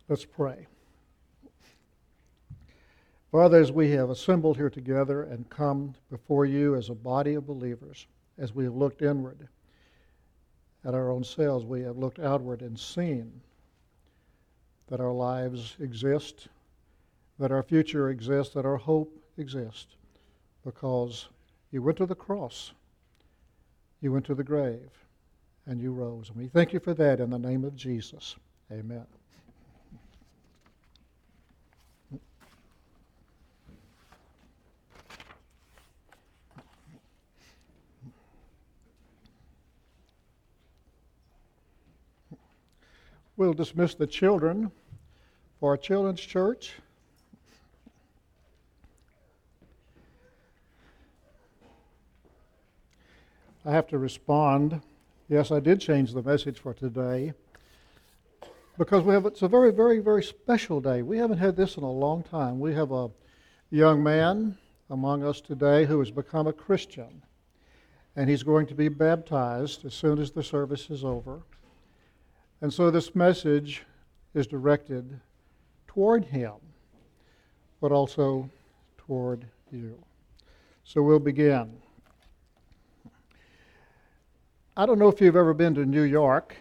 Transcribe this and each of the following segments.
Let's pray. Father, as we have assembled here together and come before you as a body of believers, as we have looked inward at our own selves, we have looked outward and seen that our lives exist, that our future exists, that our hope exists, because you went to the cross, you went to the grave, and you rose. And we thank you for that in the name of Jesus. Amen. We'll dismiss the children for our children's church. I have to respond. Yes, I did change the message for today because it's a very, very, very special day. We haven't had this in a long time. We have a young man among us today who has become a Christian, and he's going to be baptized as soon as the service is over. And so this message is directed toward him, but also toward you. So we'll begin. I don't know if you've ever been to New York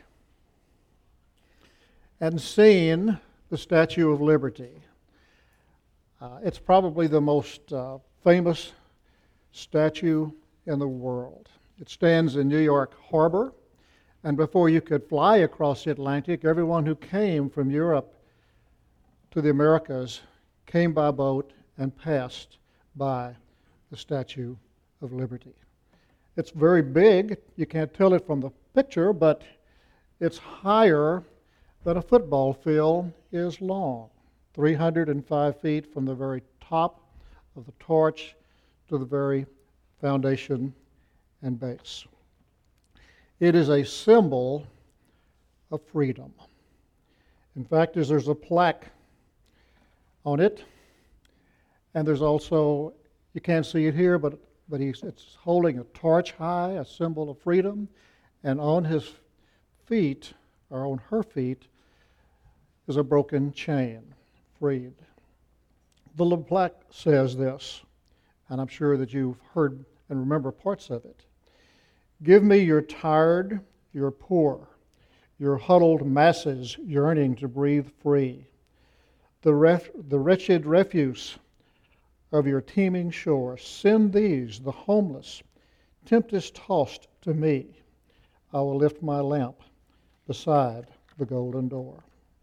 and seen the Statue of Liberty. It's probably the most famous statue in the world. It stands in New York Harbor. And before you could fly across the Atlantic, everyone who came from Europe to the Americas came by boat and passed by the Statue of Liberty. It's very big. You can't tell it from the picture, but it's higher than a football field is long, 305 feet from the very top of the torch to the very foundation and base. It is a symbol of freedom. In fact, there's a plaque on it, and there's also, you can't see it here, but it's holding a torch high, a symbol of freedom, and on his feet, or on her feet, is a broken chain, freed. The little plaque says this, and I'm sure that you've heard and remember parts of it. Give me your tired, your poor, your huddled masses yearning to breathe free, the wretched refuse of your teeming shore. Send these, the homeless, tempest-tossed to me. I will lift my lamp beside the golden door.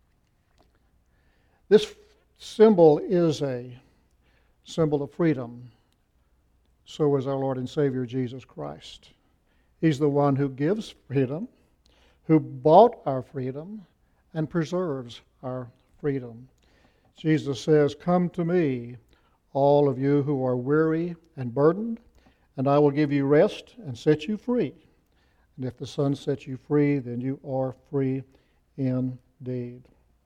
This symbol is a symbol of freedom. So is our Lord and Savior Jesus Christ. He's the one who gives freedom, who bought our freedom, and preserves our freedom. Jesus says, "Come to me, all of you who are weary and burdened, and I will give you rest and set you free. And if the Son sets you free, then you are free indeed."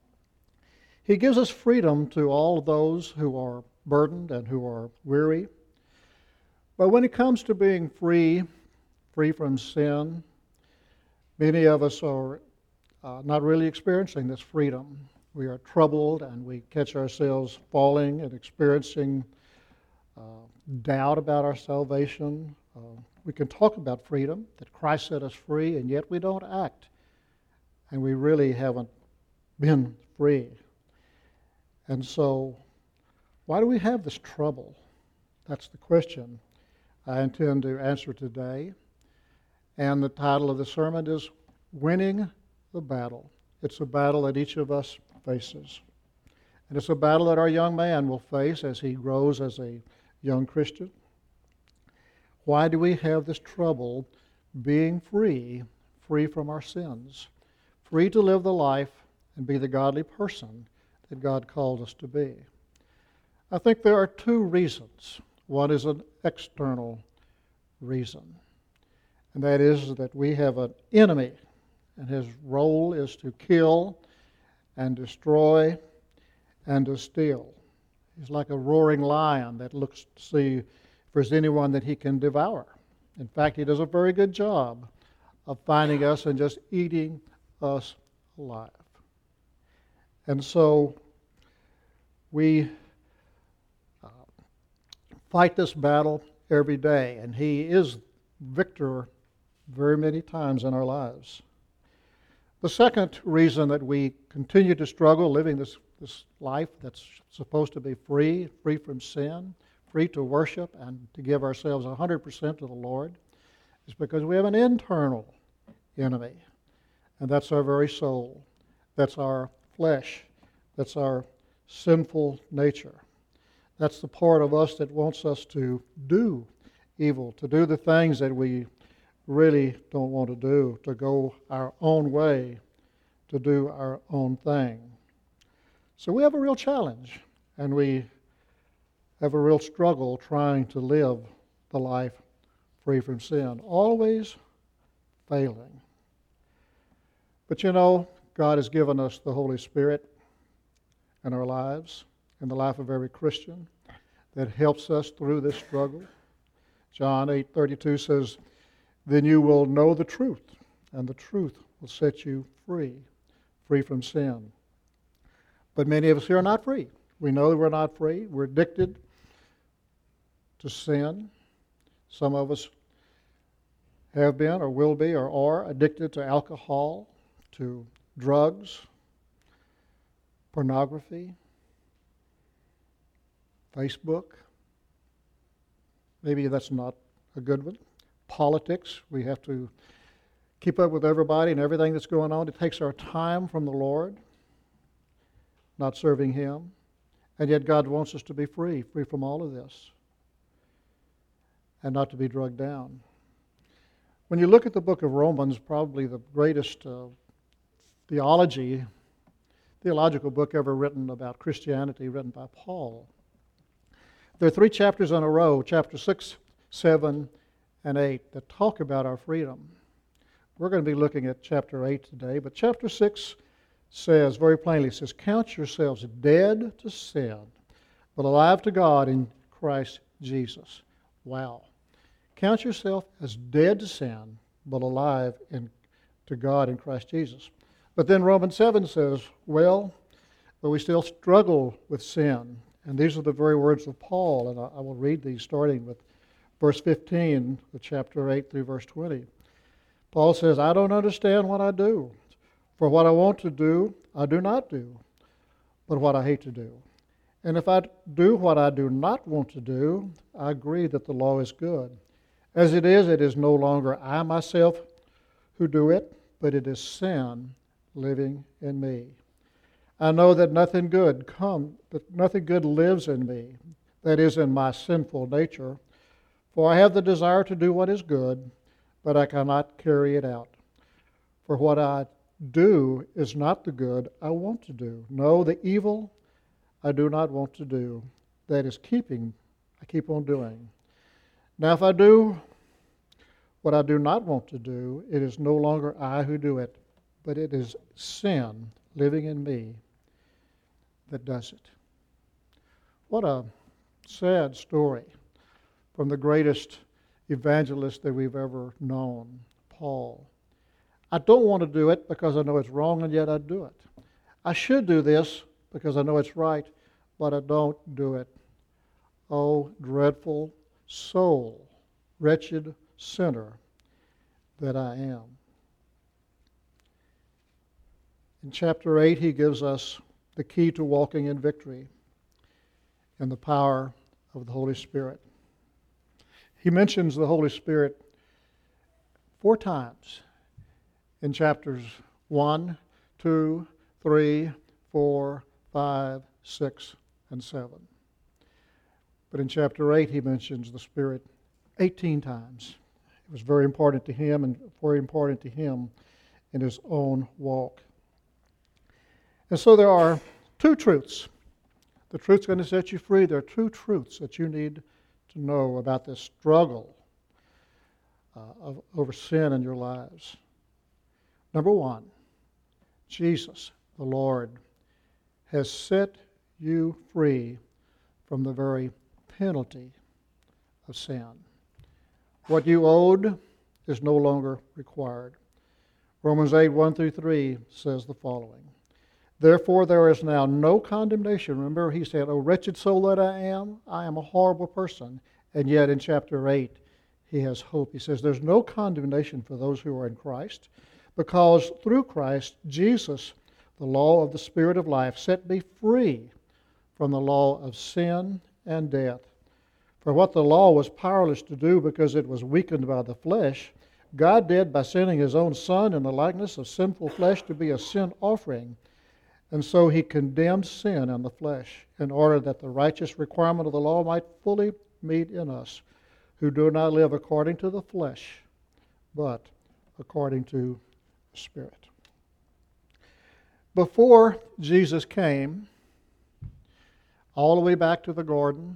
He gives us freedom to all of those who are burdened and who are weary. But when it comes to being free from sin, many of us are not really experiencing this freedom. We are troubled and we catch ourselves falling and experiencing doubt about our salvation. We can talk about freedom, that Christ set us free, and yet we don't act. And we really haven't been free. And so, why do we have this trouble? That's the question I intend to answer today. And the title of the sermon is Winning the Battle. It's a battle that each of us faces. And it's a battle that our young man will face as he grows as a young Christian. Why do we have this trouble being free from our sins, free to live the life and be the godly person that God called us to be? I think there are two reasons. One is an external reason, and that is that we have an enemy, and his role is to kill and destroy and to steal. He's like a roaring lion that looks to see if there's anyone that he can devour. In fact, he does a very good job of finding us and just eating us alive. And so we fight this battle every day, and He is victor very many times in our lives. The second reason that we continue to struggle living this life that's supposed to be free from sin, free to worship and to give ourselves 100% to the Lord, is because we have an internal enemy, and that's our very soul. That's our flesh. That's our sinful nature. That's the part of us that wants us to do evil, to do the things that we really don't want to do, to go our own way, to do our own thing. So we have a real challenge, and we have a real struggle trying to live the life free from sin, always failing. But you know, God has given us the Holy Spirit in our lives, in the life of every Christian, that helps us through this struggle. John 8:32 says, "Then you will know the truth, and the truth will set you free from sin." But many of us here are not free. We know that we're not free. We're addicted to sin. Some of us have been or will be or are addicted to alcohol, to drugs, pornography, Facebook. Maybe that's not a good one. Politics. We have to keep up with everybody and everything that's going on. It takes our time from the Lord, not serving Him. And yet God wants us to be free from all of this, and not to be drugged down. When you look at the book of Romans, probably the greatest theological book ever written about Christianity, written by Paul. There are 3 chapters in a row, chapter 6, 7, and 8, that talk about our freedom. We're going to be looking at chapter 8 today, but chapter 6 says, very plainly, it says, "Count yourselves dead to sin, but alive to God in Christ Jesus." Wow. Count yourself as dead to sin, but alive to God in Christ Jesus. But then Romans 7 says, well, but we still struggle with sin. And these are the very words of Paul, and I will read these starting with verse 15 of chapter 8 through verse 20. Paul says, "I don't understand what I do. For what I want to do, I do not do, but what I hate to do. And if I do what I do not want to do, I agree that the law is good. As it is no longer I myself who do it, but it is sin living in me. I know that nothing good lives in me, that is, in my sinful nature. For I have the desire to do what is good, but I cannot carry it out. For what I do is not the good I want to do. No, the evil I do not want to do, that is I keep on doing. Now if I do what I do not want to do, it is no longer I who do it, but it is sin living in me that does it." What a sad story from the greatest evangelist that we've ever known, Paul. I don't want to do it because I know it's wrong, and yet I do it. I should do this because I know it's right, but I don't do it. Oh, dreadful soul, wretched sinner that I am. In chapter 8, he gives us the key to walking in victory and the power of the Holy Spirit. He mentions the Holy Spirit 4 times in chapters 1, 2, 3, 4, 5, 6, and 7. But in chapter 8, he mentions the Spirit 18 times. It was very important to him and very important to him in his own walk. And so there are 2 truths. The truth's going to set you free. There are 2 truths that you need to know about this struggle over sin in your lives. Number 1, Jesus, the Lord, has set you free from the very penalty of sin. What you owed is no longer required. Romans 8, 1 through 3 says the following: Therefore there is now no condemnation. Remember, he said, "O wretched soul that I am a horrible person." And yet in chapter 8, he has hope. He says, there's no condemnation for those who are in Christ, because through Christ Jesus, the law of the Spirit of life, set me free from the law of sin and death. For what the law was powerless to do because it was weakened by the flesh, God did by sending His own Son in the likeness of sinful flesh to be a sin offering. And so He condemned sin in the flesh in order that the righteous requirement of the law might fully meet in us, who do not live according to the flesh, but according to the Spirit. Before Jesus came, all the way back to the garden,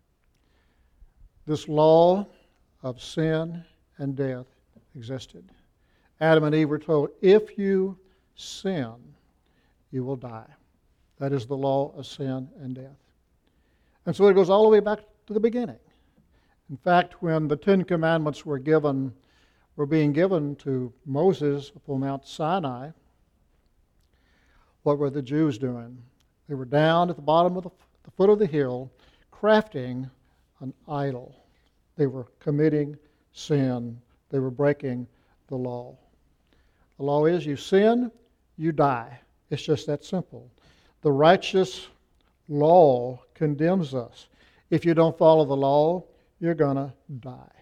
this law of sin and death existed. Adam and Eve were told, if you sin, you will die. That is the law of sin and death. And so it goes all the way back to the beginning. In fact, when the Ten Commandments were being given to Moses upon Mount Sinai, what were the Jews doing? They were down at the bottom of the foot of the hill, crafting an idol. They were committing sin. They were breaking the law. The law is, you sin, you die. It's just that simple. The righteous law condemns us. If you don't follow the law, you're going to die.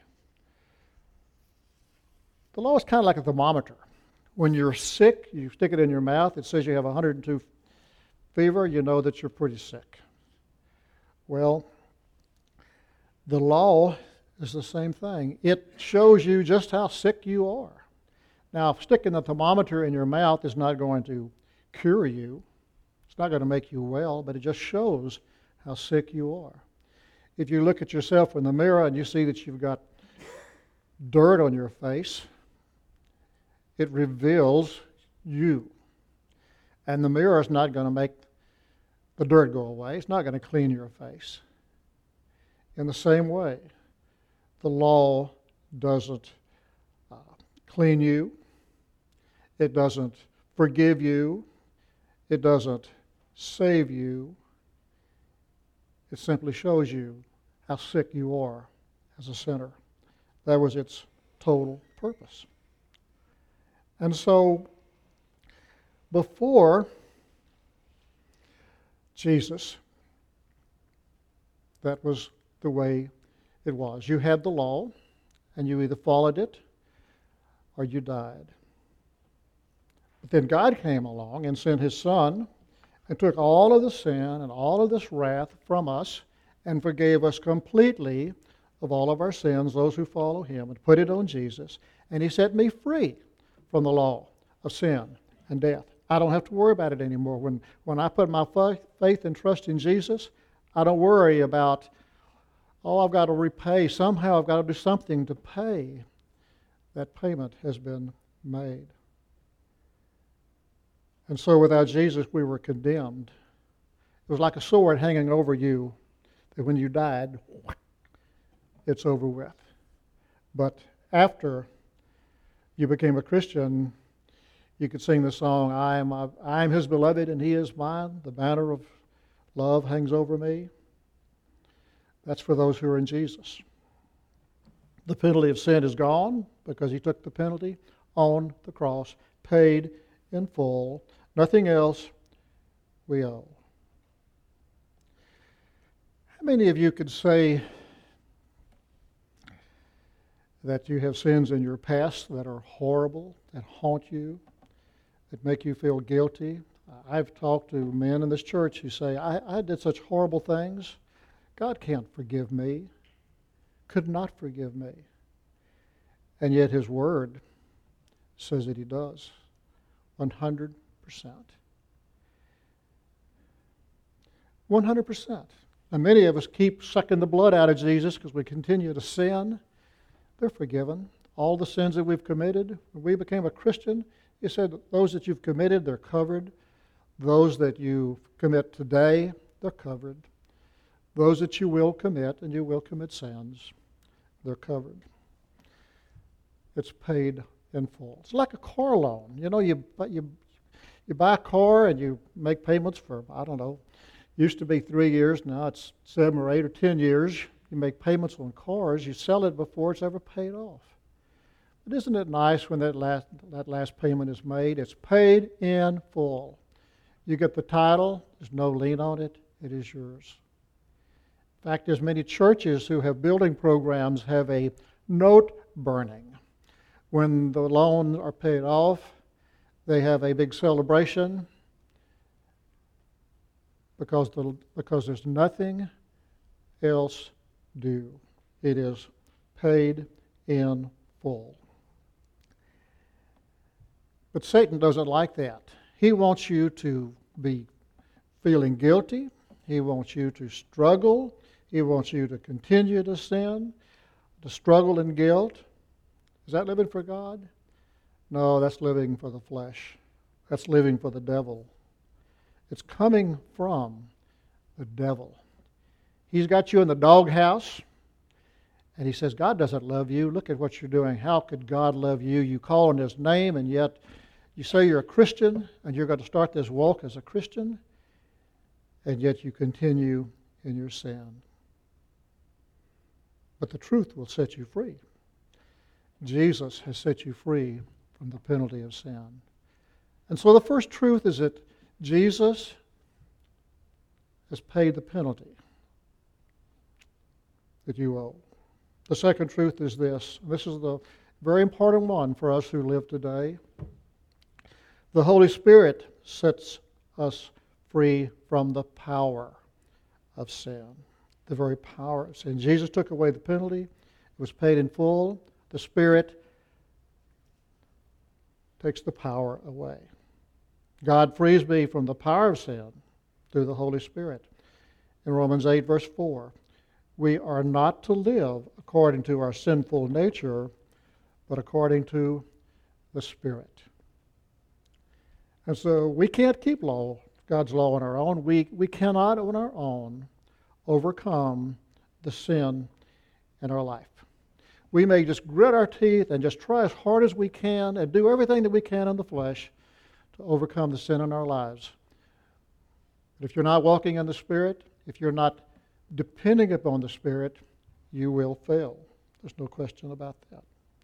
The law is kind of like a thermometer. When you're sick, you stick it in your mouth, it says you have 102 fever, you know that you're pretty sick. Well, the law is the same thing. It shows you just how sick you are. Now, sticking the thermometer in your mouth is not going to cure you. It's not going to make you well, but it just shows how sick you are. If you look at yourself in the mirror and you see that you've got dirt on your face, it reveals you. And the mirror is not going to make the dirt go away. It's not going to clean your face. In the same way, the law doesn't clean you. It doesn't forgive you. It doesn't save you. It simply shows you how sick you are as a sinner. That was its total purpose. And so, before Jesus, that was the way it was. You had the law, and you either followed it or you died. But then God came along and sent His Son and took all of the sin and all of this wrath from us and forgave us completely of all of our sins, those who follow Him, and put it on Jesus. And He set me free from the law of sin and death. I don't have to worry about it anymore. When I put my faith and trust in Jesus, I don't worry about, I've got to repay. Somehow I've got to do something to pay. That payment has been made. And so without Jesus, we were condemned. It was like a sword hanging over you, that when you died, it's over with. But after you became a Christian, you could sing the song, I am His beloved and He is mine. The banner of love hangs over me. That's for those who are in Jesus. The penalty of sin is gone because He took the penalty on the cross, paid in full. Nothing else we owe. How many of you could say that you have sins in your past that are horrible, that haunt you, that make you feel guilty? I've talked to men in this church who say, I did such horrible things. God can't forgive me, could not forgive me. And yet His Word says that He does, 100%. 100%. And many of us keep sucking the blood out of Jesus because we continue to sin. They're forgiven. All the sins that we've committed, when we became a Christian, He said those that you've committed, they're covered. Those that you commit today, they're covered. Those that you will commit, and you will commit sins, they're covered. It's paid in full. It's like a car loan. You You buy a car and you make payments for, I don't know, used to be 3 years, now it's 7 or 8 or 10 years. You make payments on cars, you sell it before it's ever paid off. But isn't it nice when that last payment is made? It's paid in full. You get the title, there's no lien on it, it is yours. In fact, there's many churches who have building programs have a note burning. When the loans are paid off, they have a big celebration because there's nothing else due. It is paid in full. But Satan doesn't like that. He wants you to be feeling guilty. He wants you to struggle. He wants you to continue to sin, to struggle in guilt. Is that living for God? No, that's living for the flesh. That's living for the devil. It's coming from the devil. He's got you in the doghouse, and he says, God doesn't love you. Look at what you're doing. How could God love you? You call on His name, and yet you say you're a Christian, and you're going to start this walk as a Christian, and yet you continue in your sin. But the truth will set you free. Jesus has set you free from the penalty of sin. And so the first truth is that Jesus has paid the penalty that you owe. The second truth is this. This is the very important one for us who live today. The Holy Spirit sets us free from the power of sin. The very power of sin. Jesus took away the penalty. It was paid in full. The Spirit takes the power away. God frees me from the power of sin through the Holy Spirit. In Romans 8, verse 4, we are not to live according to our sinful nature, but according to the Spirit. And so we can't keep God's law on our own. We cannot on our own overcome the sin in our life. We may just grit our teeth and just try as hard as we can and do everything that we can in the flesh to overcome the sin in our lives. But if you're not walking in the Spirit, if you're not depending upon the Spirit, you will fail. There's no question about that.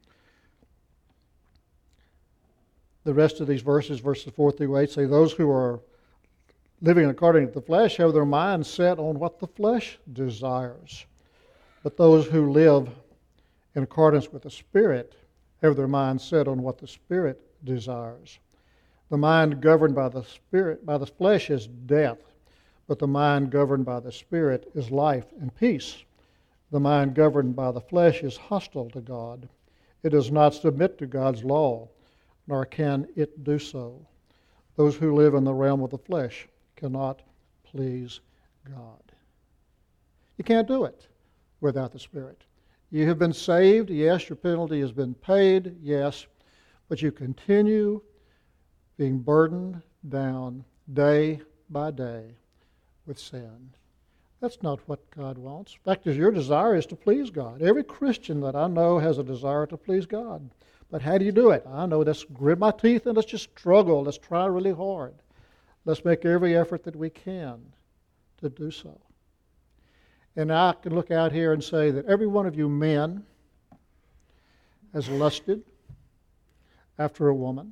The rest of these verses 4 through 8, say, those who are living according to the flesh have their minds set on what the flesh desires. But those who live in accordance with the Spirit have their minds set on what the Spirit desires. The mind governed by the Spirit, by the flesh, is death, but the mind governed by the Spirit is life and peace. The mind governed by the flesh is hostile to God. It does not submit to God's law, nor can it do so. Those who live in the realm of the flesh cannot please God. You can't do it without the Spirit. You have been saved, yes, your penalty has been paid, yes, but you continue being burdened down day by day with sin. That's not what God wants. In fact, your desire is to please God. Every Christian that I know has a desire to please God. But how do you do it? I know, let's grit my teeth and let's just struggle. Let's try really hard. Let's make every effort that we can to do so. And I can look out here and say that every one of you men has lusted after a woman.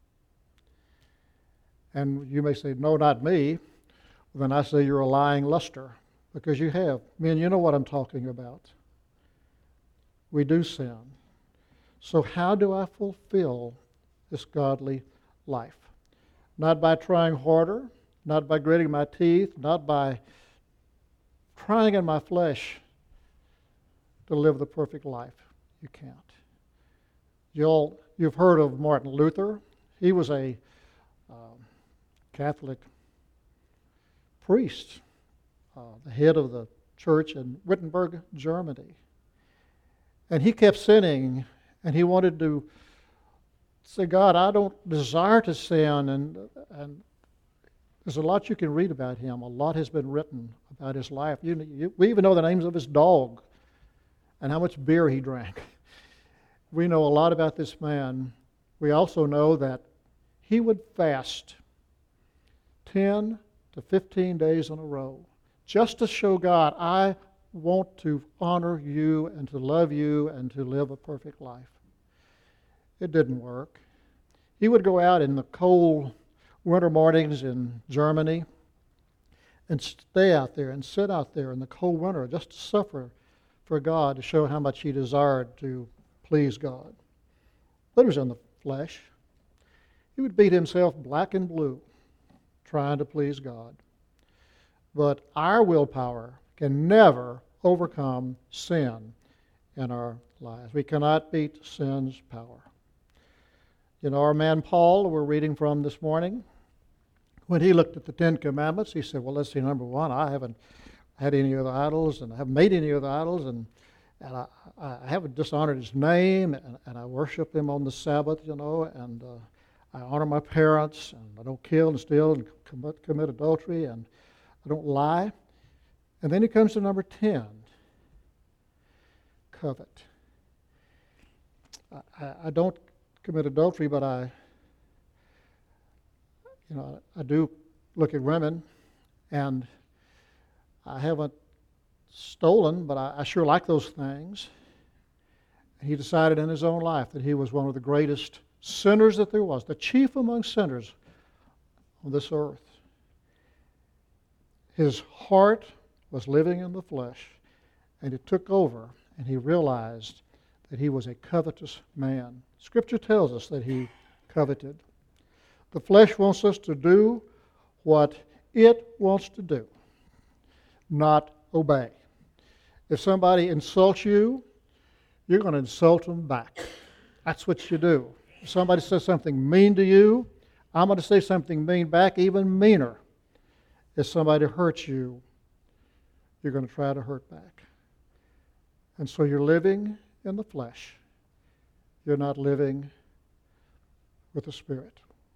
And you may say, no, not me. Then I say you're a lying luster, because you have. Men, you know what I'm talking about. We do sin. So how do I fulfill this godly life? Not by trying harder, not by gritting my teeth, not by trying in my flesh to live the perfect life. You can't. You've heard of Martin Luther. He was a Catholic priest, the head of the church in Wittenberg, Germany. And he kept sinning, and he wanted to say, God, I don't desire to sin. And there's a lot you can read about him. A lot has been written about his life. We even know the names of his dog and how much beer he drank. We know a lot about this man. We also know that he would fast 10 to 15 days in a row, just to show God, I want to honor you and to love you and to live a perfect life. It didn't work. He would go out in the cold winter mornings in Germany and stay out there and sit out there in the cold winter just to suffer for God, to show how much he desired to please God. But it was in the flesh. He would beat himself black and blue trying to please God. But our willpower can never overcome sin in our lives. We cannot beat sin's power. You know, our man Paul, we're reading from this morning, when he looked at the Ten Commandments, he said, well, let's see, number one, I haven't had any other idols, and I haven't made any other idols, and I haven't dishonored his name, and I worship him on the Sabbath, you know, and I honor my parents, and I don't kill and steal and commit adultery, and I don't lie. And then he comes to number 10, covet. I don't commit adultery, but I do look at women, and I haven't stolen, but I sure like those things. And he decided in his own life that he was one of the greatest sinners that there was, the chief among sinners on this earth. His heart was living in the flesh, and it took over, and he realized that he was a covetous man. Scripture tells us that he coveted. The flesh wants us to do what it wants to do, not obey. If somebody insults you, you're going to insult them back. That's what you do. If somebody says something mean to you, I'm going to say something mean back, even meaner. If somebody hurts you, you're going to try to hurt back. And so you're living in the flesh. You're not living with the Spirit.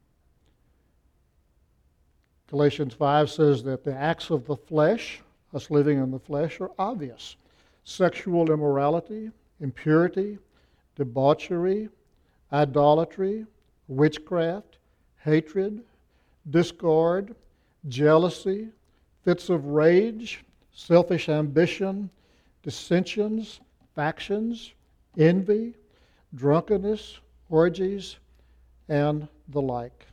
Galatians 5 says that the acts of the flesh, us living in the flesh, are obvious. Sexual immorality, impurity, debauchery, idolatry, witchcraft, hatred, discord, jealousy, fits of rage, selfish ambition, dissensions, factions, envy, drunkenness, orgies, and the like.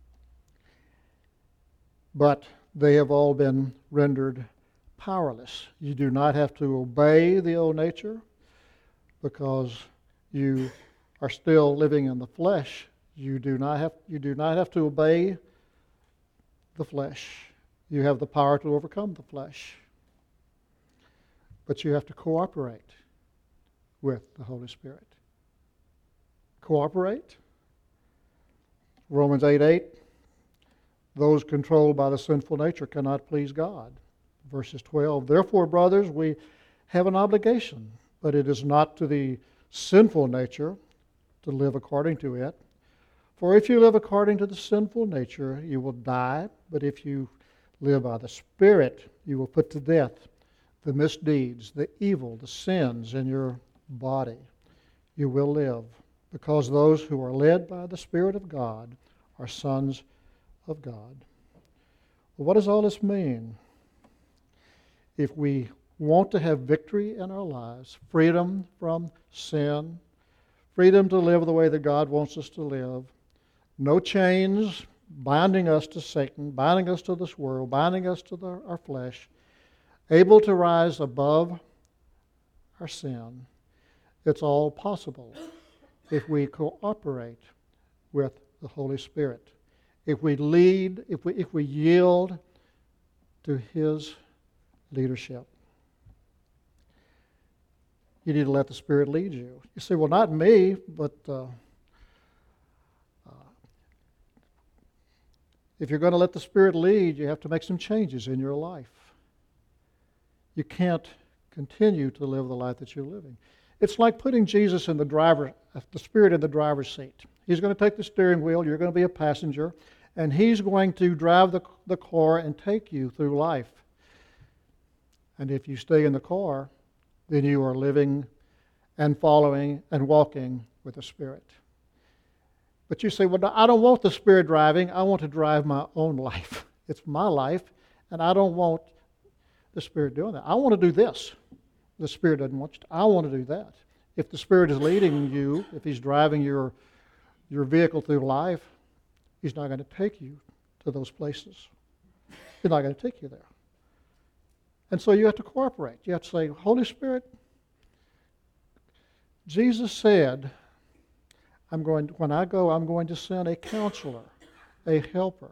But they have all been rendered powerless. You do not have to obey the old nature because you are still living in the flesh. You do not have to obey the flesh. You have the power to overcome the flesh. But you have to cooperate with the Holy Spirit. Cooperate. Romans 8:8. Those controlled by the sinful nature cannot please God. Verses 12. Therefore, brothers, we have an obligation, but it is not to the sinful nature to live according to it. For if you live according to the sinful nature, you will die. But if you live by the Spirit, you will put to death the misdeeds, the evil, the sins in your body. You will live, because those who are led by the Spirit of God are sons of God. Well, what does all this mean? If we want to have victory in our lives, freedom from sin, freedom to live the way that God wants us to live, no chains binding us to Satan, binding us to this world, binding us to our flesh, able to rise above our sin, it's all possible if we cooperate with the Holy Spirit. If we lead, if we yield to His leadership. You need to let the Spirit lead you. You say, well, not me, but if you're going to let the Spirit lead, you have to make some changes in your life. You can't continue to live the life that you're living. It's like putting Jesus in the Spirit in the driver's seat. He's going to take the steering wheel, you're going to be a passenger, and He's going to drive the car and take you through life. And if you stay in the car, then you are living and following and walking with the Spirit. But you say, well, I don't want the Spirit driving. I want to drive my own life. It's my life, and I don't want the Spirit doing that. I want to do this. The Spirit doesn't want you to. I want to do that. If the Spirit is leading you, if He's driving your vehicle through life, He's not going to take you to those places. He's not going to take you there. And so you have to cooperate. You have to say, Holy Spirit, Jesus said, when I go, I'm going to send a counselor, a helper,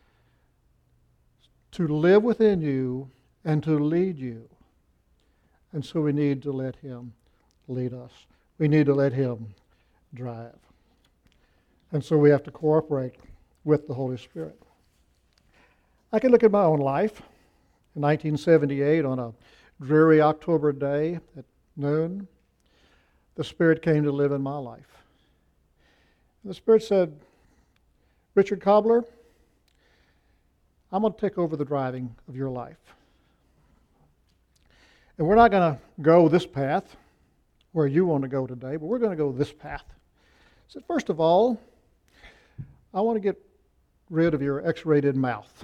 to live within you and to lead you. And so we need to let Him lead us. We need to let Him drive. And so we have to cooperate with the Holy Spirit. I can look at my own life. In 1978, on a dreary October day at noon, the Spirit came to live in my life. And the Spirit said, Richard Cobbler, I'm going to take over the driving of your life. And we're not going to go this path where you want to go today, but we're going to go this path. He said, first of all, I want to get rid of your X-rated mouth.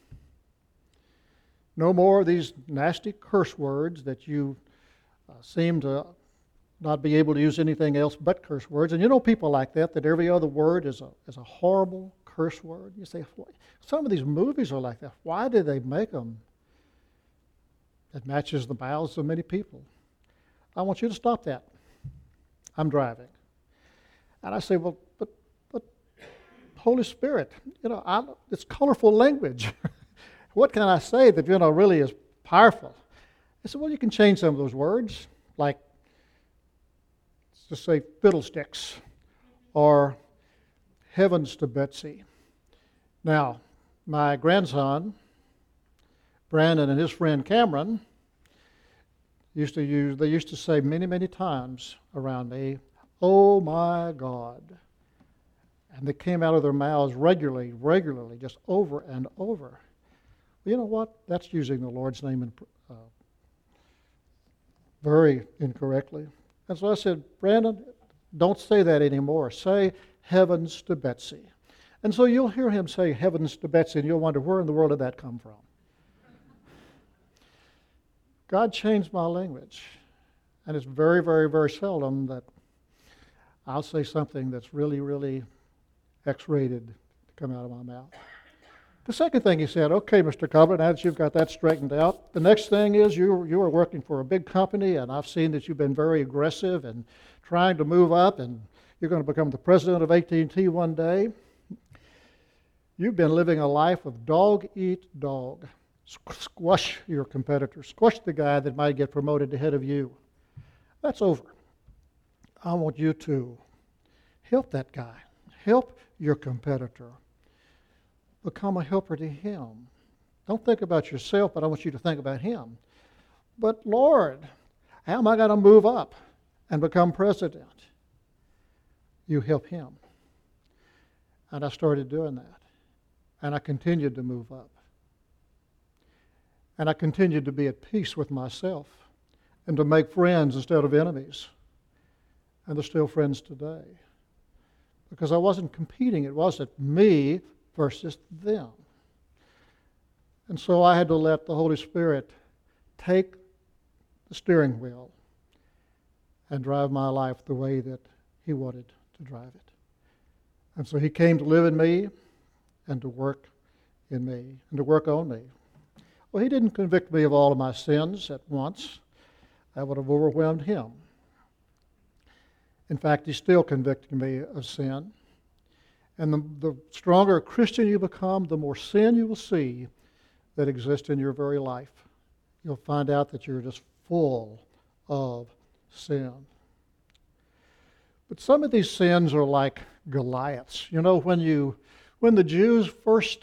No more of these nasty curse words that you seem to not be able to use anything else but curse words. And you know people like that every other word is a horrible curse word. You say, some of these movies are like that. Why did they make them? It matches the mouths of many people. I want you to stop that. I'm driving. And I say, well, but Holy Spirit, it's colorful language. What can I say that, really is powerful? I said, well, you can change some of those words, like, let's just say fiddlesticks or heavens to Betsy. Now, my grandson, Brandon, and his friend Cameron they used to say many, many times around me, oh my God. And they came out of their mouths regularly, just over and over. Well, you know what? That's using the Lord's name very incorrectly. And so I said, Brandon, don't say that anymore. Say heavens to Betsy. And so you'll hear him say heavens to Betsy, and you'll wonder, where in the world did that come from? God changed my language. And it's very, very, very seldom that I'll say something that's really, really X-rated to come out of my mouth. The second thing he said, okay, Mr. Cobbler, now that you've got that straightened out, the next thing is you are working for a big company, and I've seen that you've been very aggressive and trying to move up, and you're going to become the president of AT&T one day. You've been living a life of dog eat dog. Squash your competitor. Squash the guy that might get promoted ahead of you. That's over. I want you to help that guy. Help your competitor. Become a helper to him. Don't think about yourself, but I want you to think about him. But Lord, how am I going to move up and become president? You help him. And I started doing that. And I continued to move up. And I continued to be at peace with myself and to make friends instead of enemies. And they're still friends today. Because I wasn't competing. It wasn't me versus them. And so I had to let the Holy Spirit take the steering wheel and drive my life the way that He wanted to drive it. And so He came to live in me and to work in me and to work on me. Well, He didn't convict me of all of my sins at once. That would have overwhelmed Him. In fact, He's still convicting me of sin. And the stronger a Christian you become, the more sin you will see that exists in your very life. You'll find out that you're just full of sin. But some of these sins are like Goliaths. You know, when the Jews first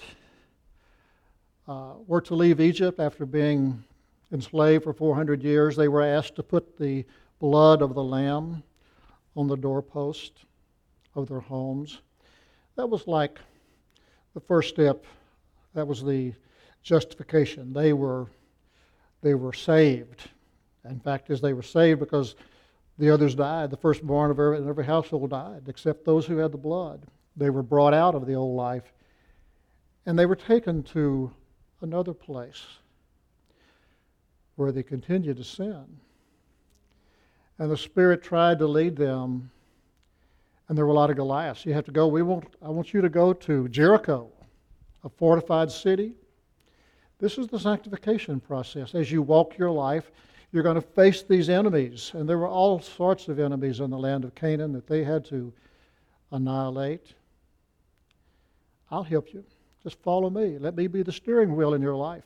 were to leave Egypt after being enslaved for 400 years, they were asked to put the blood of the lamb on the doorpost of their homes. That was like the first step. That was the justification. They were saved. In fact, as they were saved because the others died. The firstborn of every household died, except those who had the blood. They were brought out of the old life, and they were taken to another place where they continued to sin. And the Spirit tried to lead them, and there were a lot of Goliaths. You have to go, I want you to go to Jericho, a fortified city. This is the sanctification process. As you walk your life, you're going to face these enemies. And there were all sorts of enemies in the land of Canaan that they had to annihilate. I'll help you. Just follow me. Let me be the steering wheel in your life.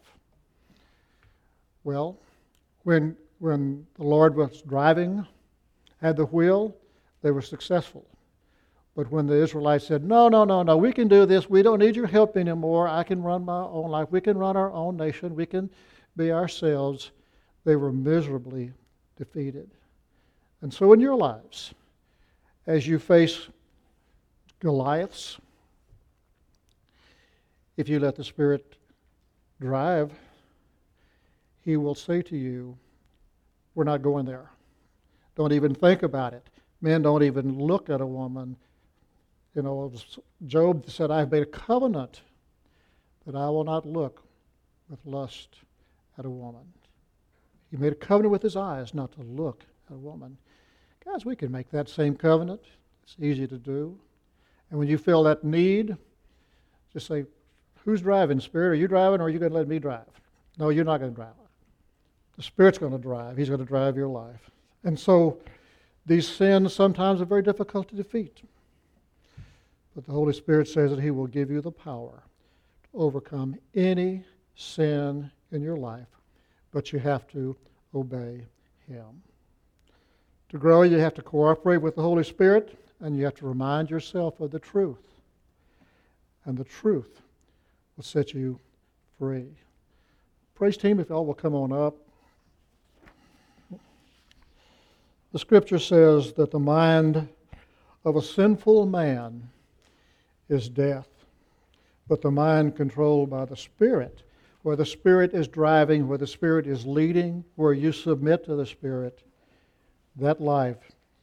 Well, when the Lord was driving, had the wheel, they were successful. But when the Israelites said, no, we can do this. We don't need your help anymore. I can run my own life. We can run our own nation. We can be ourselves. They were miserably defeated. And so in your lives, as you face Goliaths, if you let the Spirit drive, He will say to you, we're not going there. Don't even think about it. Men don't even look at a woman. You know, Job said, I've made a covenant that I will not look with lust at a woman. He made a covenant with his eyes not to look at a woman. Guys, we can make that same covenant. It's easy to do. And when you feel that need, just say, who's driving, Spirit? Are you driving, or are you going to let me drive? No, you're not going to drive. The Spirit's going to drive. He's going to drive your life. And so these sins sometimes are very difficult to defeat. But the Holy Spirit says that He will give you the power to overcome any sin in your life, but you have to obey Him. To grow, you have to cooperate with the Holy Spirit, and you have to remind yourself of the truth. And the truth will set you free. Praise team, if y'all will come on up. The Scripture says that the mind of a sinful man is death, but the mind controlled by the Spirit, where the Spirit is driving, where the Spirit is leading, where you submit to the Spirit, that life,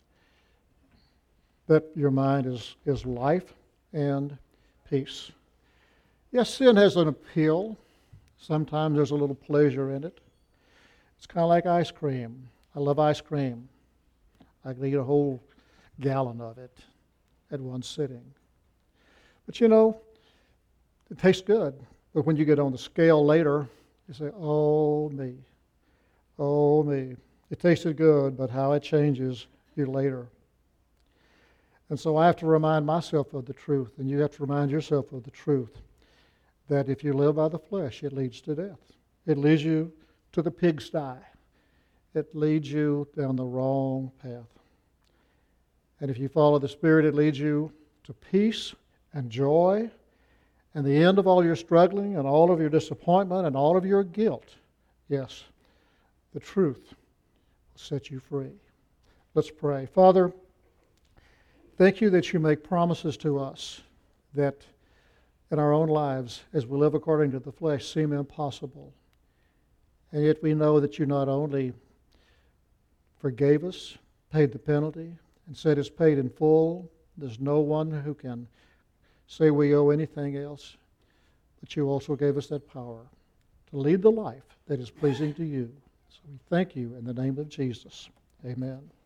that your mind is life and peace. Yes, sin has an appeal. Sometimes there's a little pleasure in it. It's kind of like ice cream. I love ice cream. I can eat a whole gallon of it at one sitting. But you know, it tastes good. But when you get on the scale later, you say, oh me, oh me. It tasted good, but how it changes you later. And so I have to remind myself of the truth, and you have to remind yourself of the truth, that if you live by the flesh, it leads to death. It leads you to the pigsty. It leads you down the wrong path. And if you follow the Spirit, it leads you to peace and joy, and the end of all your struggling and all of your disappointment and all of your guilt. Yes, the truth will set you free. Let's pray. Father, thank you that you make promises to us that in our own lives, as we live according to the flesh, seem impossible. And yet we know that you not only forgave us, paid the penalty, and said it's paid in full. There's no one who can say we owe anything else. But you also gave us that power to lead the life that is pleasing to you. So we thank you in the name of Jesus. Amen.